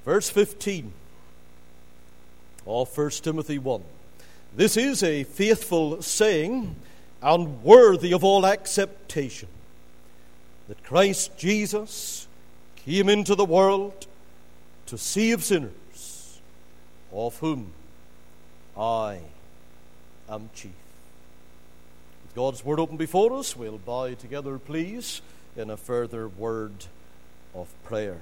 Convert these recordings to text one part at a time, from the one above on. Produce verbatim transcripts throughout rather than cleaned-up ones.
verse fifteen of First Timothy one. This is a faithful saying and worthy of all acceptation, that Christ Jesus came into the world to save sinners, of whom I am chief. With God's word open before us, we'll bow together, please, in a further word of prayer.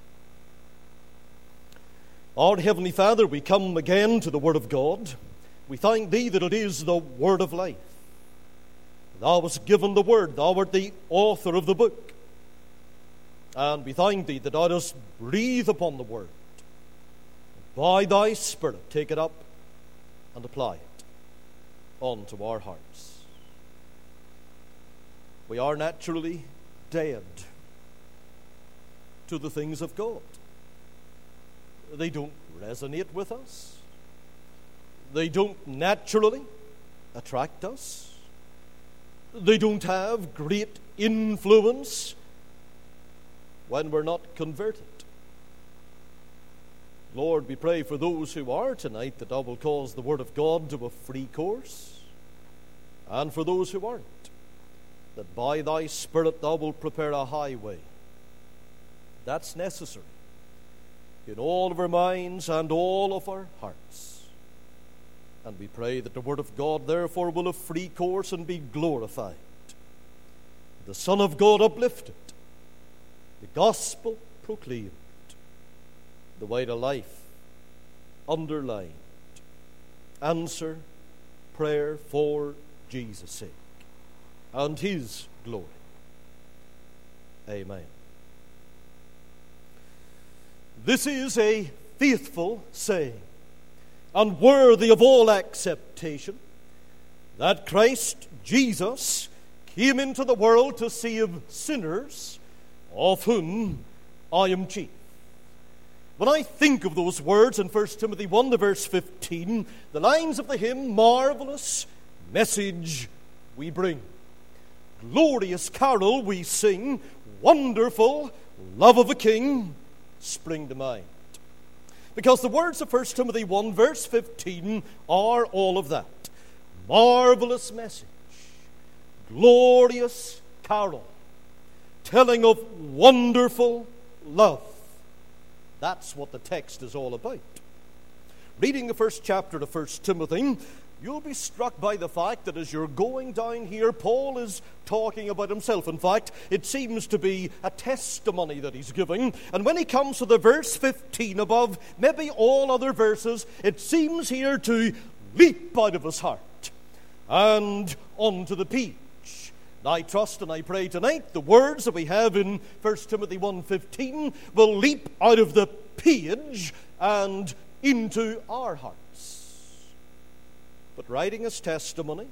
Our Heavenly Father, we come again to the Word of God. We thank Thee that it is the Word of life. Thou hast given the Word. Thou art the author of the book. And we thank Thee that Thou dost breathe upon the Word. By Thy Spirit, take it up and apply it unto our hearts. We are naturally dead to the things of God. They don't resonate with us. They don't naturally attract us. They don't have great influence when we're not converted. Lord, we pray for those who are tonight that Thou will cause the Word of God to a free course, and for those who aren't, that by Thy Spirit Thou will prepare a highway. That's necessary in all of our minds and all of our hearts. And we pray that the Word of God therefore will have free course and be glorified, the Son of God uplifted, the gospel proclaimed, the way to life underlined. Answer prayer for Jesus' sake and His glory. Amen. This is a faithful saying and worthy of all acceptation, that Christ Jesus came into the world to save sinners, of whom I am chief. When I think of those words in First Timothy one, to verse fifteen, the lines of the hymn, marvelous message we bring, glorious carol we sing, wonderful love of a king, spring to mind. Because the words of First Timothy one, verse fifteen are all of that. Marvelous message, glorious carol, telling of wonderful love. That's what the text is all about. Reading the first chapter of First Timothy, you'll be struck by the fact that as you're going down here, Paul is talking about himself. In fact, it seems to be a testimony that he's giving. And when he comes to the verse fifteen, above maybe all other verses, it seems here to leap out of his heart and onto the page. And I trust and I pray tonight the words that we have in First Timothy one fifteen will leap out of the page and into our hearts. But writing his testimony,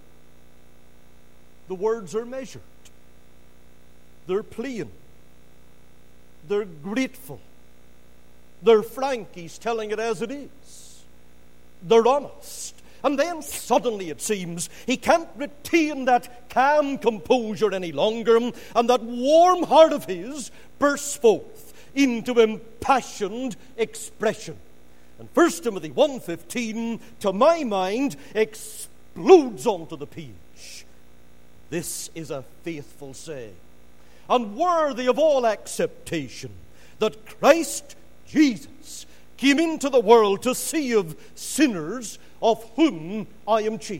the words are measured. They're plain. They're grateful. They're frank. He's telling it as it is. They're honest. And then suddenly it seems he can't retain that calm composure any longer, and that warm heart of his bursts forth into impassioned expression. And First Timothy one fifteen, to my mind, explodes onto the page. This is a faithful saying, and worthy of all acceptation, that Christ Jesus came into the world to save sinners, of whom I am chief.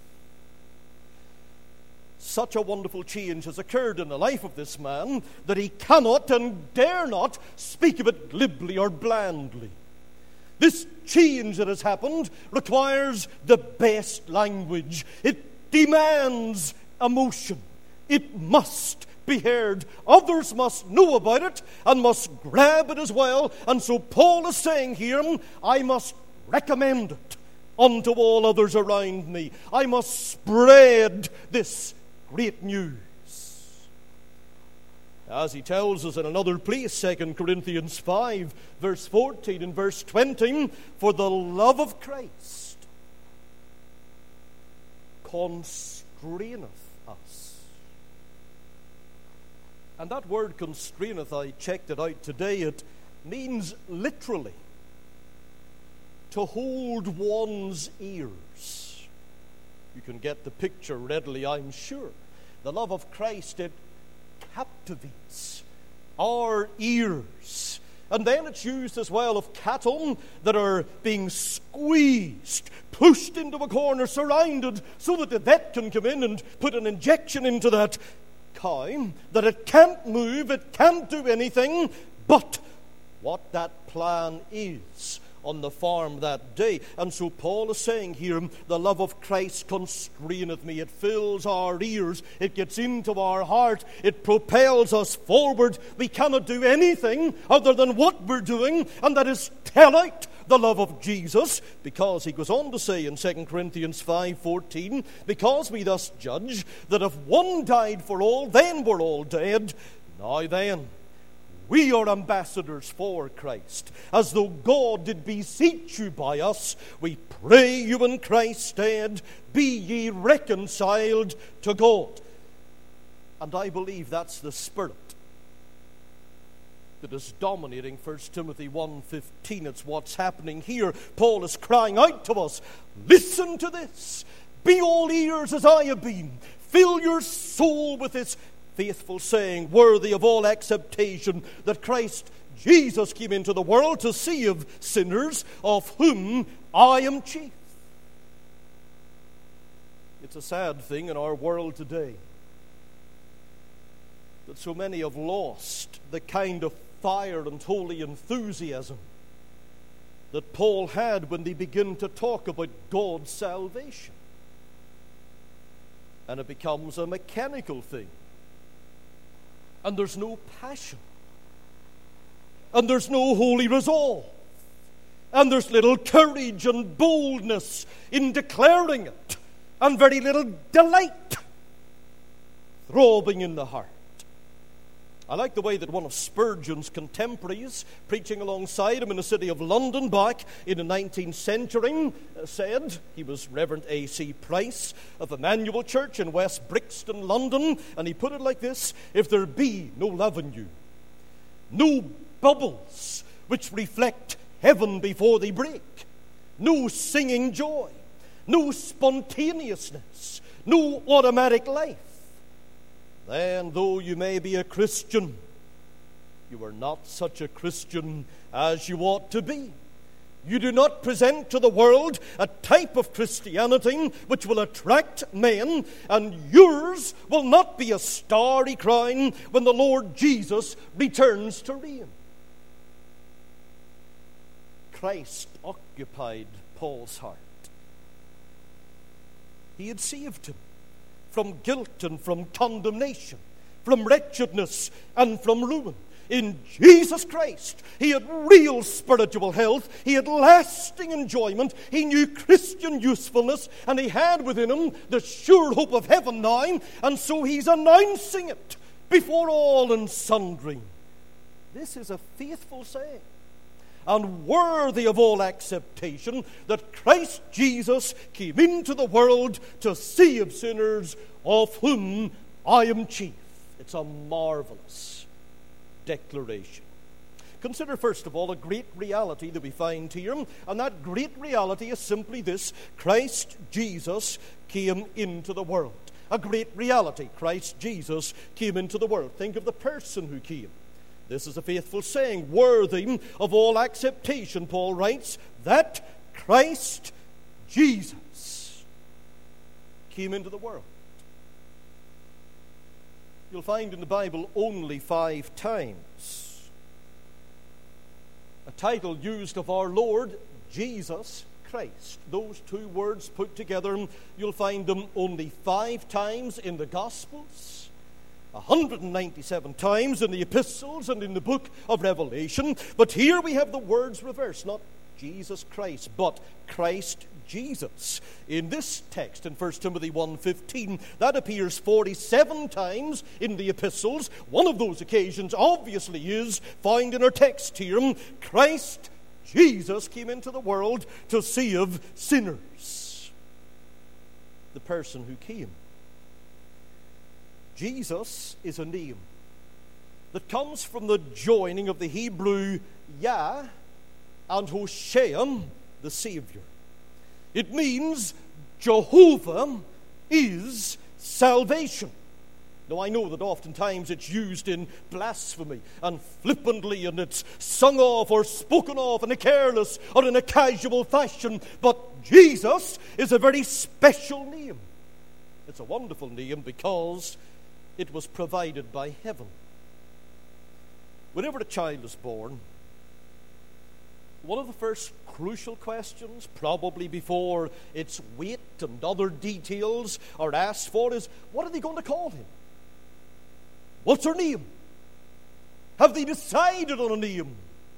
Such a wonderful change has occurred in the life of this man that he cannot and dare not speak of it glibly or blandly. This change that has happened requires the best language. It demands emotion. It must be heard. Others must know about it and must grab it as well. And so Paul is saying here, I must recommend it unto all others around me. I must spread this great news. As he tells us in another place, Second Corinthians five, verse fourteen and verse twenty, for the love of Christ constraineth us. And that word constraineth, I checked it out today, it means literally to hold one's ears. You can get the picture readily, I'm sure. The love of Christ, it captivates our ears. And then it's used as well of cattle that are being squeezed, pushed into a corner, surrounded, so that the vet can come in and put an injection into that cow, that it can't move, it can't do anything but what that plan is on the farm that day. And so Paul is saying here, the love of Christ constraineth me. It fills our ears, it gets into our heart, it propels us forward. We cannot do anything other than what we're doing, and that is tell out the love of Jesus, because he goes on to say in Second Corinthians five fourteen, because we thus judge that if one died for all, then we're all dead. Now then, we are ambassadors for Christ, as though God did beseech you by us. We pray you in Christ's stead, be ye reconciled to God. And I believe that's the spirit that is dominating First Timothy one fifteen. It's what's happening here. Paul is crying out to us, listen to this. Be all ears as I have been. Fill your soul with this faithful saying, worthy of all acceptation, that Christ Jesus came into the world to save sinners, of whom I am chief. It's a sad thing in our world today that so many have lost the kind of fire and holy enthusiasm that Paul had when they begin to talk about God's salvation. And it becomes a mechanical thing. And there's no passion. And there's no holy resolve. And there's little courage and boldness in declaring it. And very little delight throbbing in the heart. I like the way that one of Spurgeon's contemporaries, preaching alongside him in the city of London back in the nineteenth century, said, he was Reverend A C Price of Emmanuel Church in West Brixton, London, and he put it like this: if there be no love in you, no bubbles which reflect heaven before they break, no singing joy, no spontaneousness, no automatic life, then though you may be a Christian, you are not such a Christian as you ought to be. You do not present to the world a type of Christianity which will attract men, and yours will not be a starry crown when the Lord Jesus returns to reign. Christ occupied Paul's heart. He had saved him from guilt and from condemnation, from wretchedness and from ruin. In Jesus Christ, he had real spiritual health, he had lasting enjoyment, he knew Christian usefulness, and he had within him the sure hope of heaven now, and so he's announcing it before all and sundry. This is a faithful saying, and worthy of all acceptation, that Christ Jesus came into the world to save sinners, of whom I am chief. It's a marvelous declaration. Consider first of all a great reality that we find here, and that great reality is simply this: Christ Jesus came into the world. A great reality. Christ Jesus came into the world. Think of the person who came. This is a faithful saying, worthy of all acceptation, Paul writes, that Christ Jesus came into the world. You'll find in the Bible only five times a title used of our Lord Jesus Christ. Those two words put together, you'll find them only five times in the Gospels, one hundred ninety-seven times in the epistles and in the book of Revelation. But here we have the words reversed, not Jesus Christ, but Christ Jesus. In this text in First Timothy one fifteen, that appears forty-seven times in the epistles. One of those occasions obviously is found in our text here. Christ Jesus came into the world to save sinners. The person who came. Jesus is a name that comes from the joining of the Hebrew Yah and Hoshea, the Savior. It means Jehovah is salvation. Now, I know that oftentimes it's used in blasphemy and flippantly, and it's sung of or spoken of in a careless or in a casual fashion, but Jesus is a very special name. It's a wonderful name because it was provided by heaven. Whenever a child is born, one of the first crucial questions, probably before its weight and other details are asked for, is what are they going to call him? What's her name? Have they decided on a name?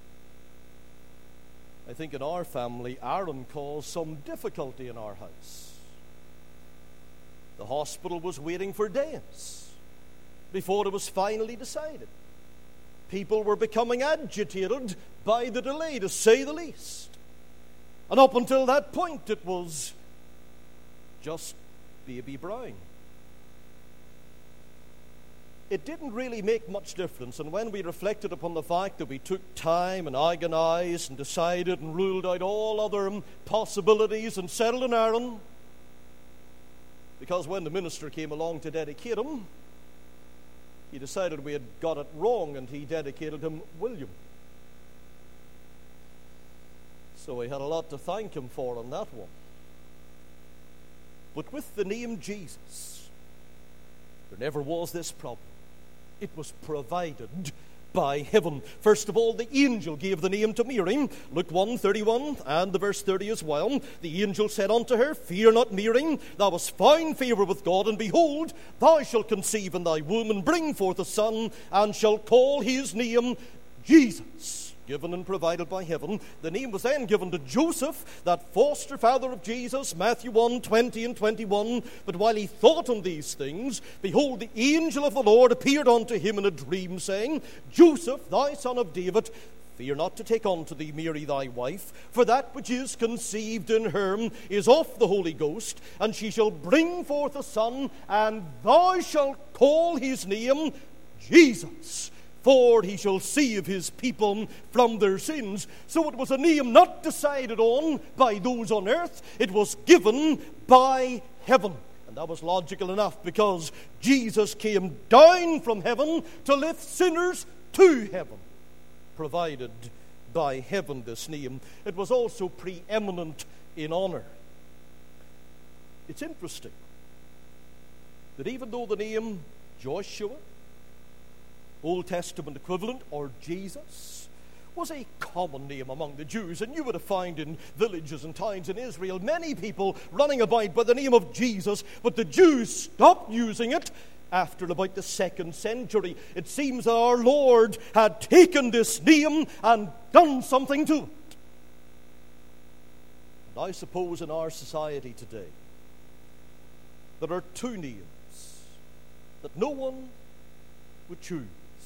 I think in our family, Aaron caused some difficulty in our house. The hospital was waiting for days before it was finally decided. People were becoming agitated by the delay, to say the least. And up until that point, it was just baby Brown. It didn't really make much difference, and when we reflected upon the fact that we took time and agonized and decided and ruled out all other possibilities and settled on Aaron, because when the minister came along to dedicate him, he decided we had got it wrong, and he dedicated him William. So we had a lot to thank him for on that one. But with the name Jesus, there never was this problem. It was provided by heaven. First of all, the angel gave the name to Mary. Luke one thirty-one and the verse thirty as well. The angel said unto her, Fear not, Mary, thou hast found favor with God, and behold, thou shalt conceive in thy womb, and bring forth a son, and shalt call his name Jesus. Given and provided by heaven. The name was then given to Joseph, that foster father of Jesus, Matthew one twenty and twenty-one. But while he thought on these things, behold, the angel of the Lord appeared unto him in a dream, saying, Joseph, thy son of David, fear not to take unto thee Mary thy wife, for that which is conceived in her is of the Holy Ghost, and she shall bring forth a son, and thou shalt call his name Jesus. For he shall save his people from their sins. So it was a name not decided on by those on earth. It was given by heaven. And that was logical enough, because Jesus came down from heaven to lift sinners to heaven. Provided by heaven, this name. It was also preeminent in honor. It's interesting that even though the name Joshua, Old Testament equivalent, or Jesus, was a common name among the Jews, and you would have found in villages and towns in Israel many people running about by the name of Jesus, but the Jews stopped using it after about the second century. It seems that our Lord had taken this name and done something to it. And I suppose in our society today there are two names that no one would choose.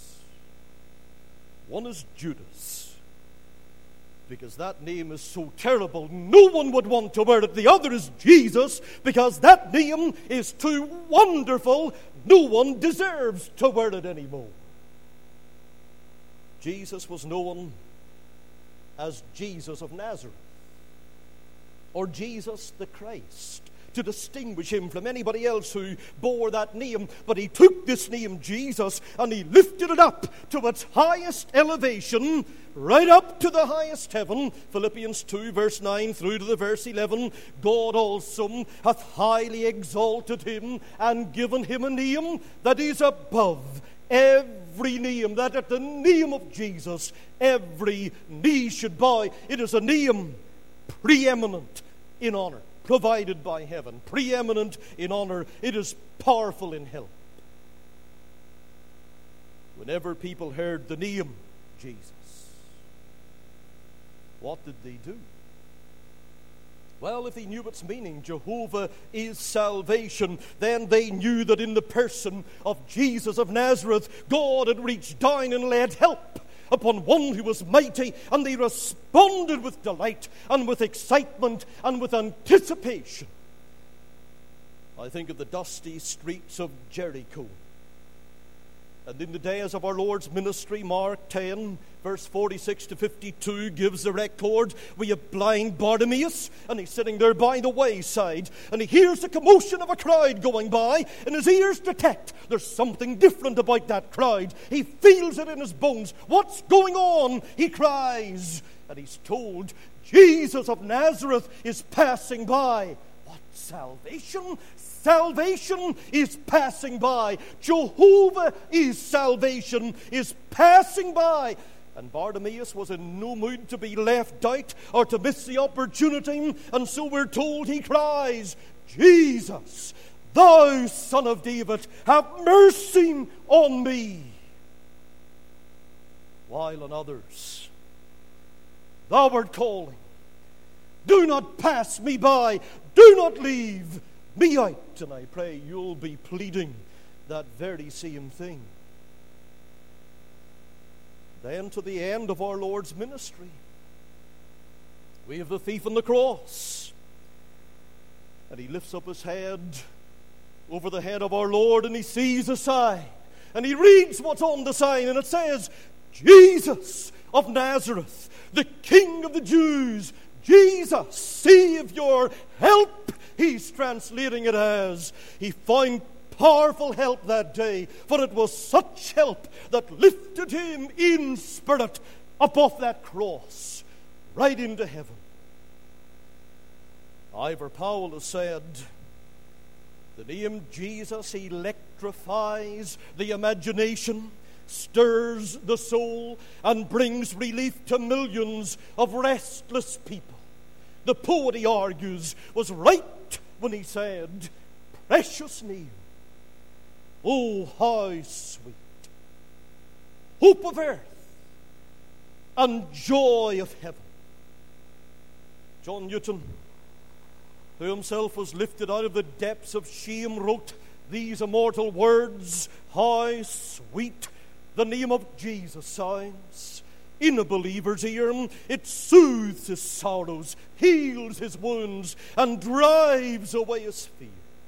One is Judas, because that name is so terrible, no one would want to wear it. The other is Jesus, because that name is too wonderful, no one deserves to wear it anymore. Jesus was known as Jesus of Nazareth, or Jesus the Christ, to distinguish him from anybody else who bore that name. But he took this name Jesus and he lifted it up to its highest elevation, right up to the highest heaven. Philippians two verse nine through to the verse eleven. God also hath highly exalted him and given him a name that is above every name, that at the name of Jesus every knee should bow. It is a name preeminent in honor, provided by heaven, preeminent in honor. It is powerful in help. Whenever people heard the name Jesus, what did they do? Well, if they knew its meaning, Jehovah is salvation, then they knew that in the person of Jesus of Nazareth, God had reached down and laid help upon one who was mighty, and they responded with delight and with excitement and with anticipation. I think of the dusty streets of Jericho And in the days of our Lord's ministry, Mark ten, verse forty-six to fifty-two gives the record. We have blind Bartimaeus, and he's sitting there by the wayside, and he hears the commotion of a crowd going by, and his ears detect there's something different about that crowd. He feels it in his bones. What's going on? He cries, and he's told, Jesus of Nazareth is passing by. What salvation? Salvation is passing by. Jehovah is salvation, is passing by. And Bartimaeus was in no mood to be left out or to miss the opportunity. And so we're told he cries, Jesus, thou Son of David, have mercy on me. While on others, thou art calling, do not pass me by, do not leave me out. And I pray you'll be pleading that very same thing. Then to the end of our Lord's ministry, we have the thief on the cross. And he lifts up his head over the head of our Lord, and he sees a sign. And he reads what's on the sign, and it says, Jesus of Nazareth, the King of the Jews, Jesus, Savior, help, he's translating it as. He found powerful help that day, for it was such help that lifted him in spirit up off that cross, right into heaven. Ivor Powell has said, the name Jesus electrifies the imagination, stirs the soul, and brings relief to millions of restless people. The poet, he argues, was right when he said, precious name, oh, how sweet, hope of earth and joy of heaven. John Newton, who himself was lifted out of the depths of shame, wrote these immortal words, how sweet the name of Jesus sounds in a believer's ear. It soothes his sorrows, heals his wounds, and drives away his fear.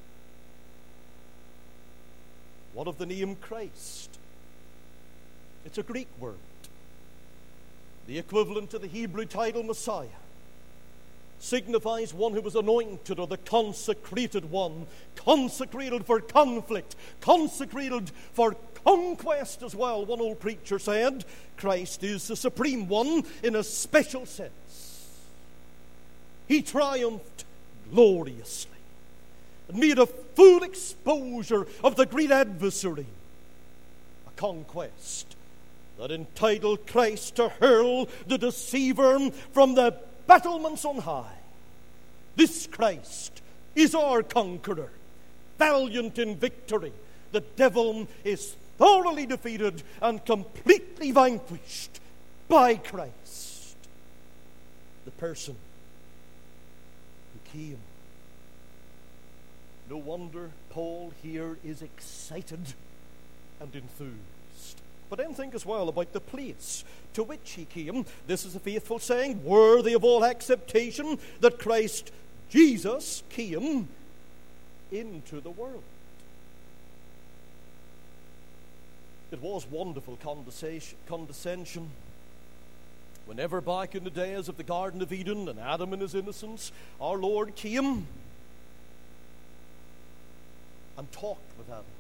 What of the name Christ? It's a Greek word, the equivalent to the Hebrew title Messiah. Signifies one who was anointed, or the consecrated one, consecrated for conflict, consecrated for conquest as well. One old preacher said, Christ is the supreme one in a special sense. He triumphed gloriously and made a full exposure of the great adversary, a conquest that entitled Christ to hurl the deceiver from the battlements on high. This Christ is our conqueror, valiant in victory. The devil is thoroughly defeated and completely vanquished by Christ, the person who came. No wonder Paul here is excited and enthused. But then think as well about the place to which he came. This is a faithful saying, worthy of all acceptation, that Christ Jesus came into the world. It was wonderful condescension. Whenever back in the days of the Garden of Eden and Adam in his innocence, our Lord came and talked with Adam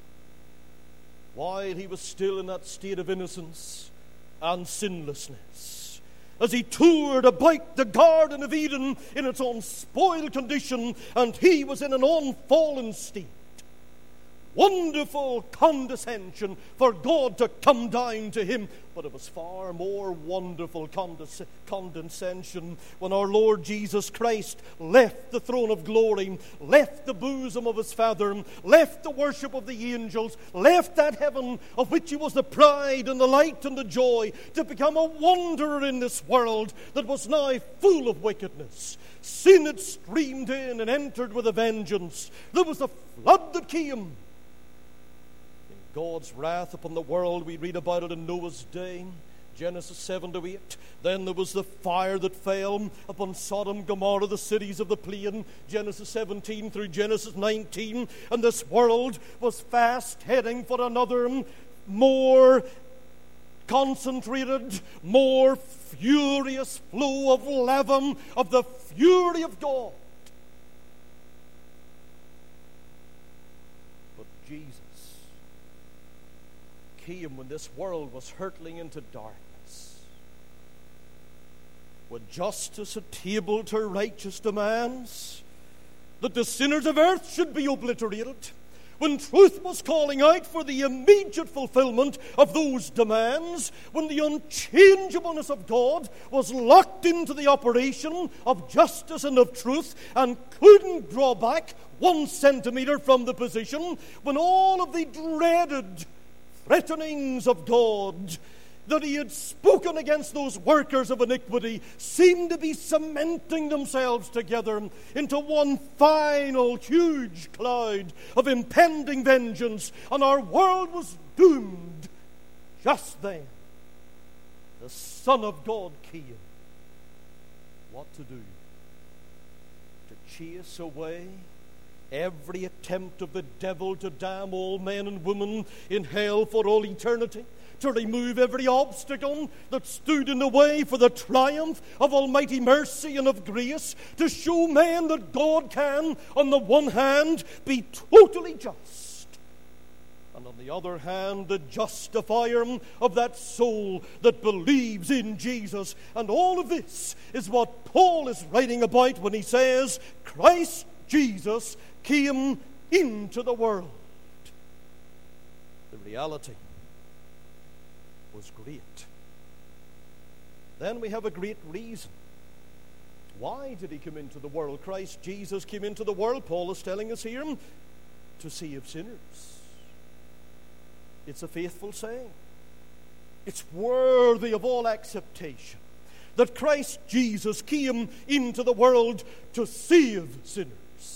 while he was still in that state of innocence and sinlessness. As he toured about the Garden of Eden in its unspoiled condition, and he was in an unfallen state. Wonderful condescension for God to come down to him. But it was far more wonderful condes- condescension when our Lord Jesus Christ left the throne of glory, left the bosom of his Father, left the worship of the angels, left that heaven of which he was the pride and the light and the joy, to become a wanderer in this world that was now full of wickedness. Sin had streamed in and entered with a vengeance. There was a flood that came. God's wrath upon the world, we read about it in Noah's day, Genesis seven to eight. Then there was the fire that fell upon Sodom, Gomorrah, the cities of the plain, Genesis seventeen through Genesis nineteen. And this world was fast heading for another more concentrated, more furious flow of leaven of the fury of God. But Jesus came when this world was hurtling into darkness, when justice had tabled her righteous demands that the sinners of earth should be obliterated, when truth was calling out for the immediate fulfillment of those demands, when the unchangeableness of God was locked into the operation of justice and of truth and couldn't draw back one centimeter from the position, when all of the dreaded threatenings of God that he had spoken against those workers of iniquity seemed to be cementing themselves together into one final huge cloud of impending vengeance, and our world was doomed. Just then, the Son of God came. What to do? To chase away every attempt of the devil to damn all men and women in hell for all eternity, to remove every obstacle that stood in the way for the triumph of almighty mercy and of grace, to show men that God can, on the one hand, be totally just, and on the other hand, the justifier of that soul that believes in Jesus. And all of this is what Paul is writing about when he says, Christ Jesus came into the world. The reality was great. Then we have a great reason. Why did he come into the world? Christ Jesus came into the world, Paul is telling us here, to save sinners. It's a faithful saying. It's worthy of all acceptation that Christ Jesus came into the world to save sinners.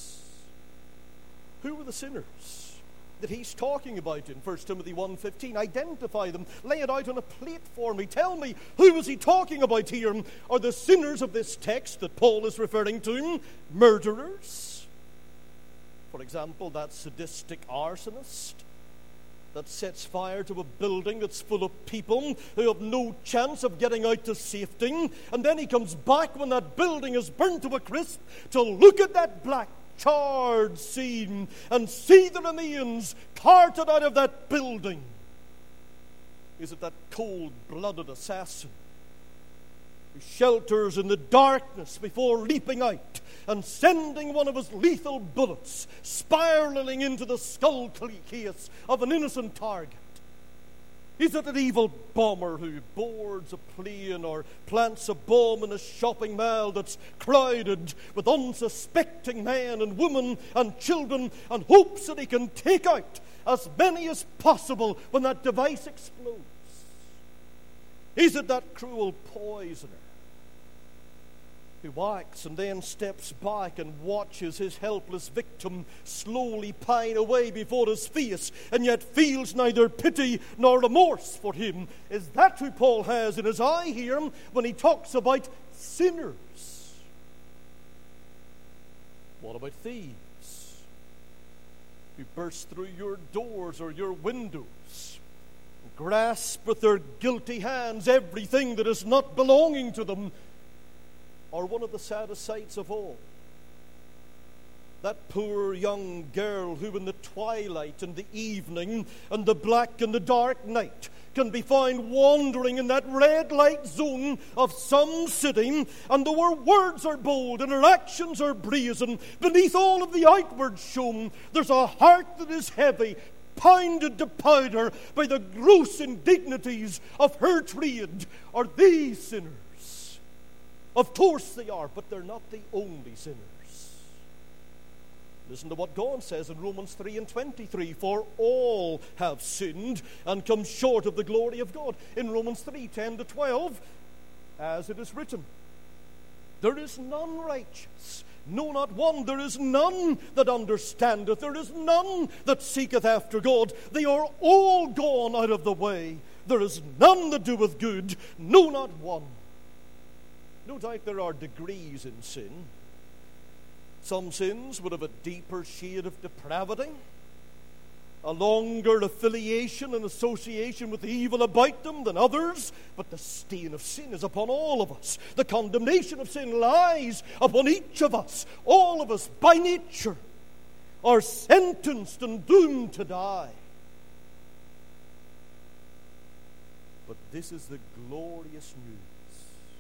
Who were the sinners that he's talking about in First Timothy one fifteen? Identify them. Lay it out on a plate for me. Tell me, who was he talking about here? Are the sinners of this text that Paul is referring to murderers? For example, that sadistic arsonist that sets fire to a building that's full of people who have no chance of getting out to safety, and then he comes back when that building is burnt to a crisp to look at that black charred scene and see the remains carted out of that building. Is it that cold-blooded assassin who shelters in the darkness before leaping out and sending one of his lethal bullets spiraling into the skull case of an innocent target? Is it an evil bomber who boards a plane or plants a bomb in a shopping mall that's crowded with unsuspecting men and women and children and hopes that he can take out as many as possible when that device explodes? Is it that cruel poisoner who whacks and then steps back and watches his helpless victim slowly pine away before his face and yet feels neither pity nor remorse for him? Is that who Paul has in his eye here when he talks about sinners? What about thieves who burst through your doors or your windows, grasp with their guilty hands everything that is not belonging to them? Or one of the saddest sights of all, that poor young girl who in the twilight and the evening and the black and the dark night can be found wandering in that red light zone of some city, and though her words are bold and her actions are brazen, beneath all of the outward show there's a heart that is heavy, pounded to powder by the gross indignities of her trade. Are these sinners? Of course they are, but they're not the only sinners. Listen to what God says in Romans three and twenty-three. For all have sinned and come short of the glory of God. In Romans three, ten to twelve, as it is written, there is none righteous, no, not one. There is none that understandeth. There is none that seeketh after God. They are all gone out of the way. There is none that doeth good, no, not one. No doubt there are degrees in sin. Some sins would have a deeper shade of depravity, a longer affiliation and association with evil about them than others, but the stain of sin is upon all of us. The condemnation of sin lies upon each of us. All of us, by nature, are sentenced and doomed to die. But this is the glorious news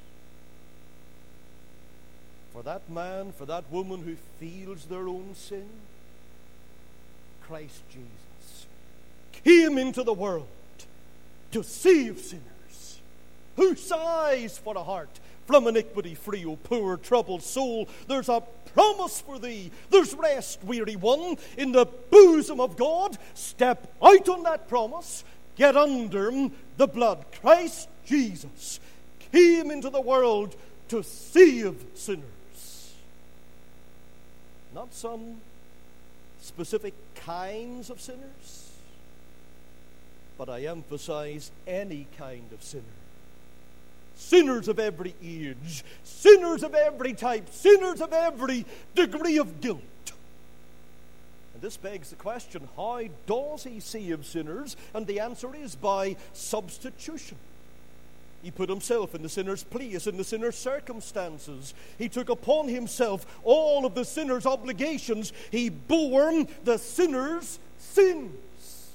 for that man, for that woman who feels their own sin. Christ Jesus came into the world to save sinners. Who sighs for a heart from iniquity free, O poor troubled soul? There's a promise for thee. There's rest, weary one, in the bosom of God. Step out on that promise. Get under the blood. Christ Jesus came into the world to save sinners. Not some specific kinds of sinners, but I emphasize any kind of sinner. Sinners of every age, sinners of every type, sinners of every degree of guilt. And this begs the question, how does he save sinners? And the answer is by substitution. He put himself in the sinner's place, in the sinner's circumstances. He took upon himself all of the sinner's obligations. He bore the sinner's sins.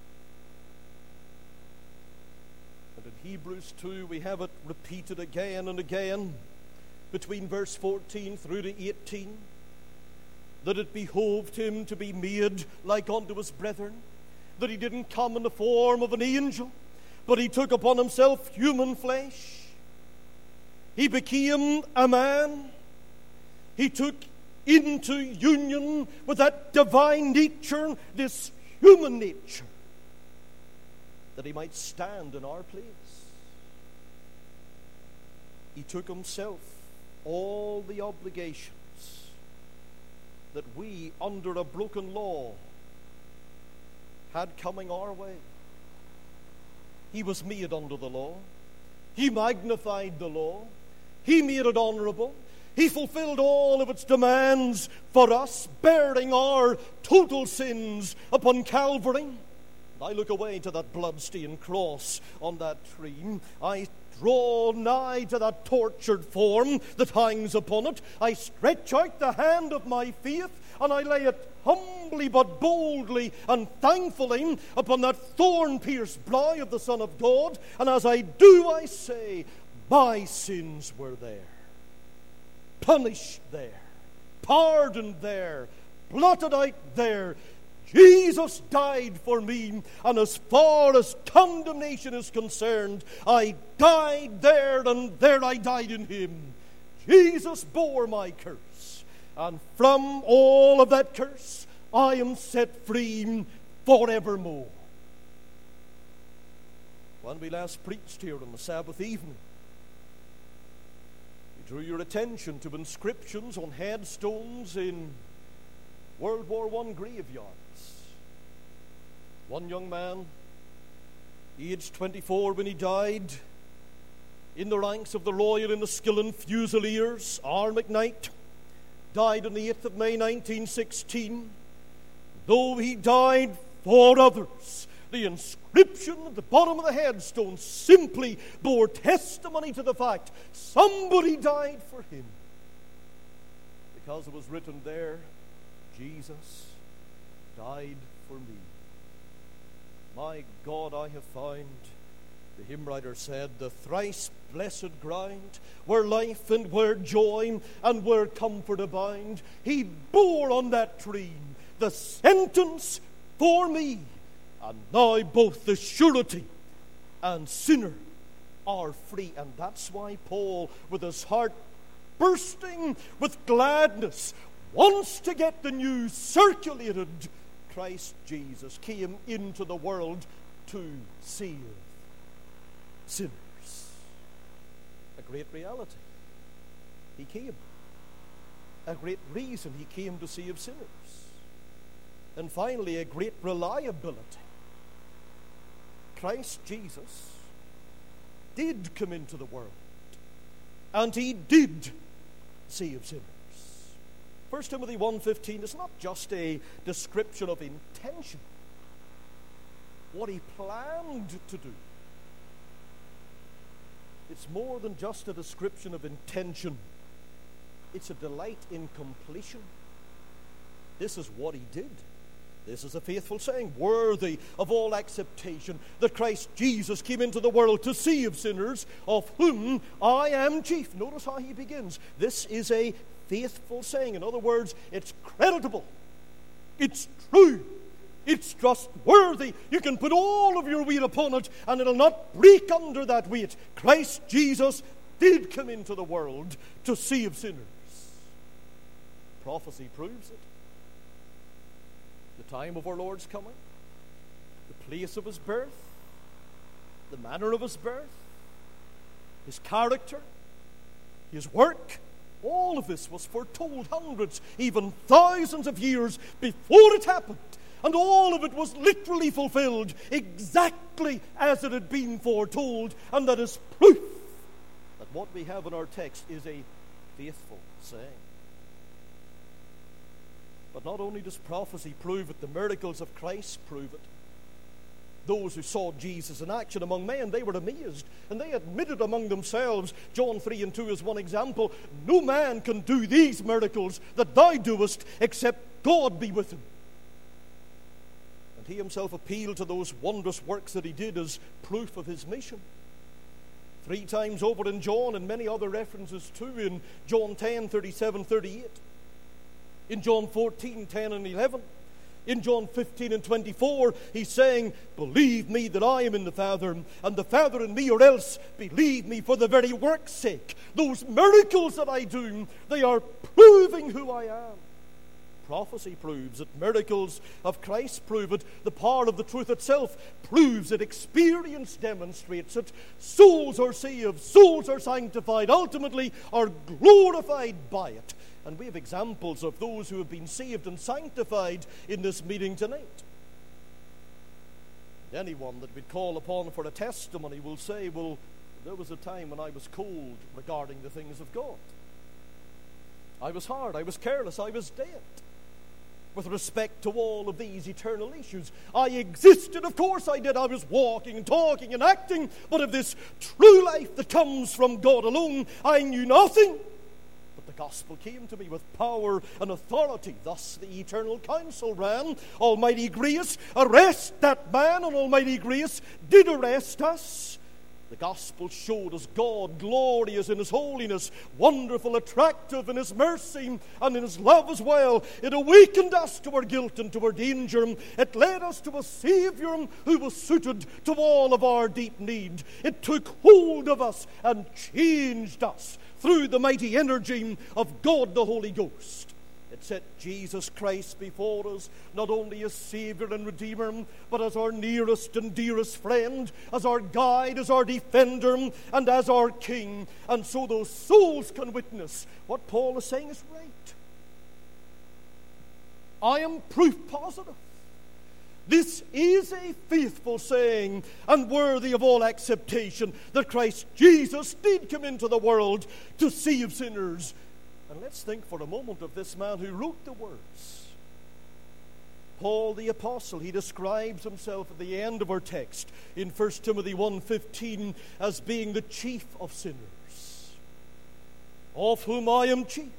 And in Hebrews two, we have it repeated again and again, between verse fourteen through to eighteen, that it behoved him to be made like unto his brethren, that he didn't come in the form of an angel, but he took upon himself human flesh. He became a man. He took into union with that divine nature, this human nature, that he might stand in our place. He took himself all the obligations that we, under a broken law, had coming our way. He was made under the law. He magnified the law. He made it honorable. He fulfilled all of its demands for us, bearing our total sins upon Calvary. And I look away to that blood-stained cross on that tree. I draw nigh to that tortured form that hangs upon it. I stretch out the hand of my faith, and I lay it humbly but boldly and thankfully upon that thorn-pierced brow of the Son of God. And as I do, I say, my sins were there, punished there, pardoned there, blotted out there. Jesus died for me, and as far as condemnation is concerned, I died there, and there I died in him. Jesus bore my curse, and from all of that curse I am set free forevermore. When we last preached here on the Sabbath evening, we drew your attention to inscriptions on headstones in World War One graveyards. One young man, aged twenty-four when he died, in the ranks of the Royal Enniskillen Fusiliers, R. McKnight, died on the eighth of May nineteen sixteen. Though he died for others, the inscription at the bottom of the headstone simply bore testimony to the fact somebody died for him. Because it was written there, Jesus died for me. My God, I have found, the hymn writer said, the thrice blessed ground, where life and where joy and where comfort abound. He bore on that tree the sentence for me, and now both the surety and sinner are free. And that's why Paul, with his heart bursting with gladness, wants to get the news circulated. Christ Jesus came into the world to save sinners. A great reality. He came. A great reason he came to save sinners. And finally, a great reliability. Christ Jesus did come into the world, and he did save sinners. First Timothy one fifteen is not just a description of intention. what he planned to do. It's more than just a description of intention. It's a delight in completion. This is what he did. This is a faithful saying, worthy of all acceptation, that Christ Jesus came into the world to save sinners, of whom I am chief. Notice how he begins. This is a faithful saying. In other words, it's creditable. It's true. It's trustworthy. You can put all of your weight upon it, and it'll not break under that weight. Christ Jesus did come into the world to save sinners. Prophecy proves it. The time of our Lord's coming, the place of his birth, the manner of his birth, his character, his work, all of this was foretold hundreds, even thousands of years before it happened. And all of it was literally fulfilled exactly as it had been foretold. And that is proof that what we have in our text is a faithful saying. But not only does prophecy prove it, the miracles of Christ prove it. Those who saw Jesus in action among men, they were amazed, and they admitted among themselves, John three and two is one example, no man can do these miracles that thou doest except God be with him. And he himself appealed to those wondrous works that he did as proof of his mission. Three times over in John, and many other references too, in John ten, thirty-seven, thirty-eight. In John fourteen, ten and eleven. In John fifteen and twenty-four, he's saying, believe me that I am in the Father, and the Father in me, or else believe me for the very work's sake. Those miracles that I do, they are proving who I am. Prophecy proves it. Miracles of Christ prove it. The power of the truth itself proves it. Experience demonstrates it. Souls are saved. Souls are sanctified. Ultimately are glorified by it. And we have examples of those who have been saved and sanctified in this meeting tonight. Anyone that we'd call upon for a testimony will say, well, there was a time when I was cold regarding the things of God. I was hard, I was careless, I was dead with respect to all of these eternal issues. I existed, of course I did. I was walking and talking and acting, but of this true life that comes from God alone, I knew nothing. The gospel came to me with power and authority. Thus the eternal counsel ran. Almighty grace, arrest that man, and Almighty grace did arrest us. The gospel showed us God glorious in his holiness, wonderful, attractive in his mercy, and in his love as well. It awakened us to our guilt and to our danger. It led us to a Savior who was suited to all of our deep need. It took hold of us and changed us through the mighty energy of God the Holy Ghost. It set Jesus Christ before us, not only as Savior and Redeemer, but as our nearest and dearest friend, as our guide, as our defender, and as our King. And so those souls can witness what Paul is saying is right. I am proof positive. This is a faithful saying and worthy of all acceptation that Christ Jesus did come into the world to save sinners. And let's think for a moment of this man who wrote the words. Paul the Apostle, he describes himself at the end of our text in First Timothy one fifteen as being the chief of sinners, of whom I am chief.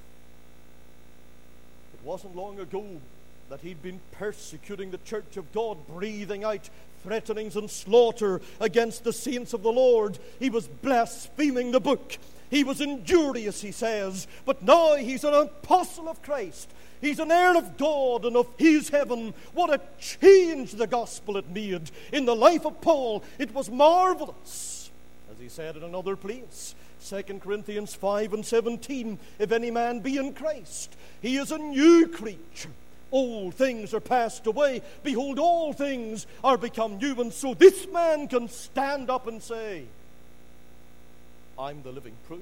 It wasn't long ago that he'd been persecuting the church of God, breathing out threatenings and slaughter against the saints of the Lord. He was blaspheming the book. He was injurious, he says. But now he's an apostle of Christ. He's an heir of God and of his heaven. What a change the gospel had made in the life of Paul. It was marvelous. As he said in another place, Second Corinthians five and seventeen, if any man be in Christ, he is a new creature. Old things are passed away. Behold, all things are become new. And so this man can stand up and say, I'm the living proof.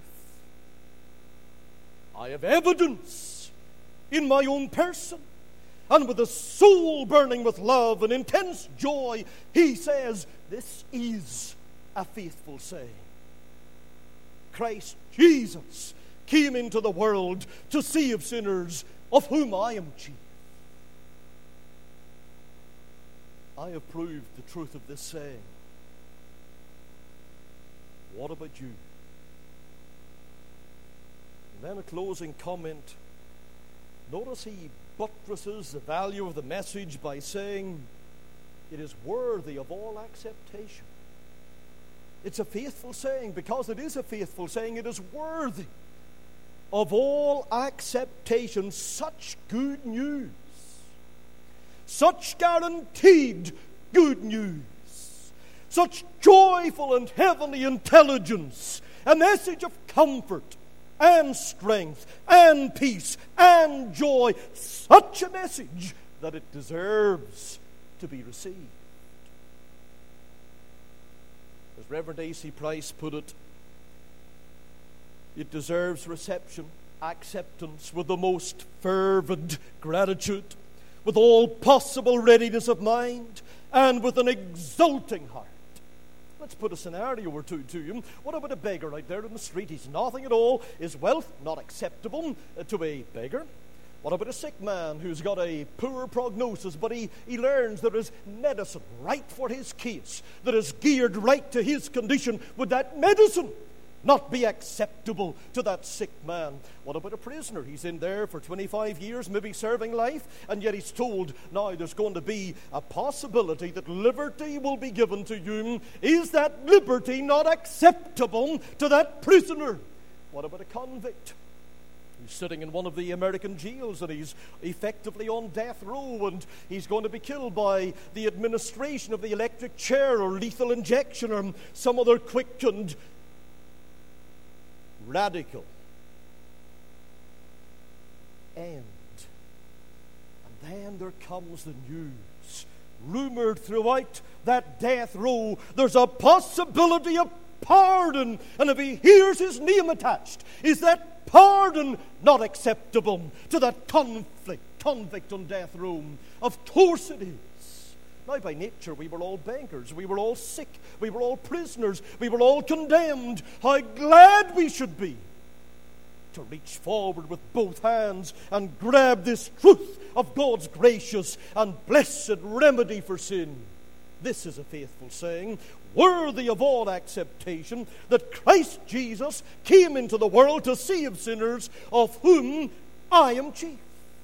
I have evidence in my own person. And with a soul burning with love and intense joy, he says, this is a faithful saying. Christ Jesus came into the world to save sinners, of whom I am chief. I have proved the truth of this saying. What about you? And then a closing comment. Notice he buttresses the value of the message by saying, it is worthy of all acceptation. It's a faithful saying. Because it is a faithful saying, it is worthy of all acceptation. Such good news. Such guaranteed good news. Such joyful and heavenly intelligence. A message of comfort and strength and peace and joy. Such a message that it deserves to be received. As Reverend A C Price put it, it deserves reception, acceptance with the most fervent gratitude, with all possible readiness of mind, and with an exulting heart. Let's put a scenario or two to you. What about a beggar out there in the street? He's nothing at all. His wealth not acceptable to a beggar. What about a sick man who's got a poor prognosis, but he, he learns there is medicine right for his case, that is geared right to his condition? Would that medicine not be acceptable to that sick man? What about a prisoner? He's in there for twenty-five years, maybe serving life, and yet he's told now there's going to be a possibility that liberty will be given to you. Is that liberty not acceptable to that prisoner? What about a convict? He's sitting in one of the American jails and he's effectively on death row, and he's going to be killed by the administration of the electric chair or lethal injection or some other quick and radical end. And then there comes the news, rumored throughout that death row, there's a possibility of pardon, and if he hears his name attached, is that pardon not acceptable to that conflict, convict on death row? Of course it is. Now, by nature, we were all beggars, we were all sick, we were all prisoners, we were all condemned. How glad we should be to reach forward with both hands and grab this truth of God's gracious and blessed remedy for sin. This is a faithful saying, worthy of all acceptation, that Christ Jesus came into the world to save sinners, of whom I am chief.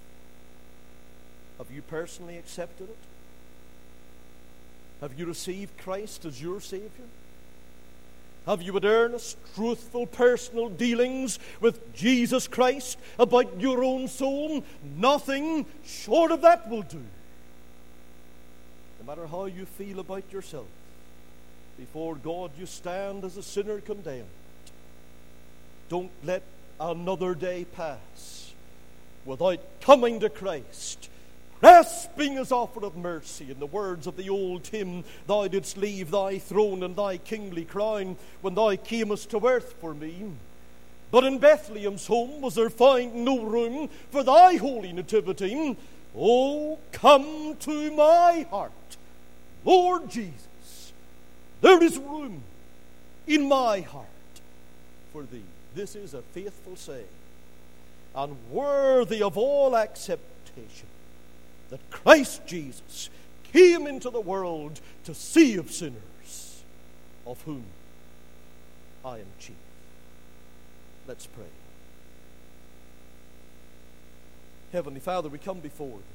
Have you personally accepted it? Have you received Christ as your Savior? Have you had earnest, truthful, personal dealings with Jesus Christ about your own soul? Nothing short of that will do. No matter how you feel about yourself, before God you stand as a sinner condemned. Don't let another day pass without coming to Christ, grasping his offer of mercy. In the words of the old hymn, thou didst leave thy throne and thy kingly crown when thou camest to earth for me. But in Bethlehem's home was there found no room for thy holy nativity. Oh, come to my heart, Lord Jesus. There is room in my heart for thee. This is a faithful saying, and worthy of all acceptation, that Christ Jesus came into the world to save sinners, of whom I am chief. Let's pray. Heavenly Father, we come before thee.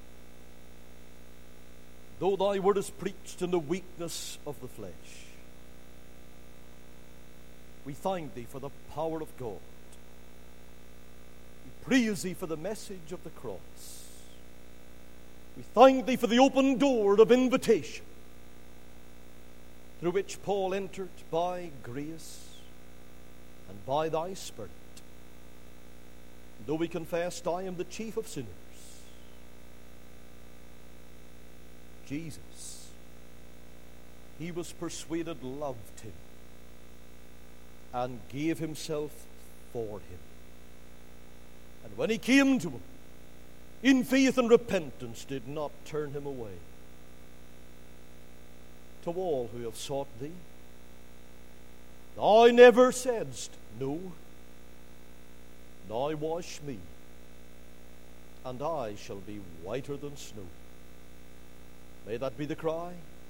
Though thy word is preached in the weakness of the flesh, we thank thee for the power of God. We praise thee for the message of the cross. We thank thee for the open door of invitation through which Paul entered by grace and by thy Spirit. Though we confessed, I am the chief of sinners, Jesus, he was persuaded, loved him, and gave himself for him. And when he came to him, in faith and repentance, did not turn him away. To all who have sought thee, thou never saidst no. Now wash me, and I shall be whiter than snow. May that be the cry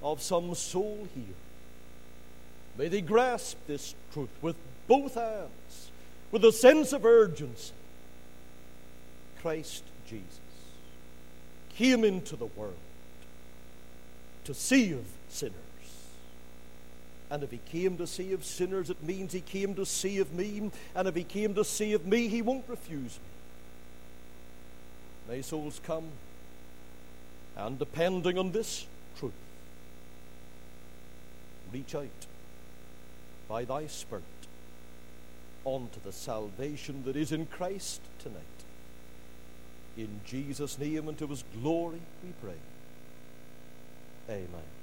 of some soul here. May they grasp this truth with both hands, with a sense of urgency. Christ Jesus came into the world to save sinners. And if he came to save sinners, it means he came to save me. And if he came to save me, he won't refuse me. May souls come, and depending on this truth, reach out by thy Spirit unto the salvation that is in Christ tonight. In Jesus' name and to his glory we pray. Amen.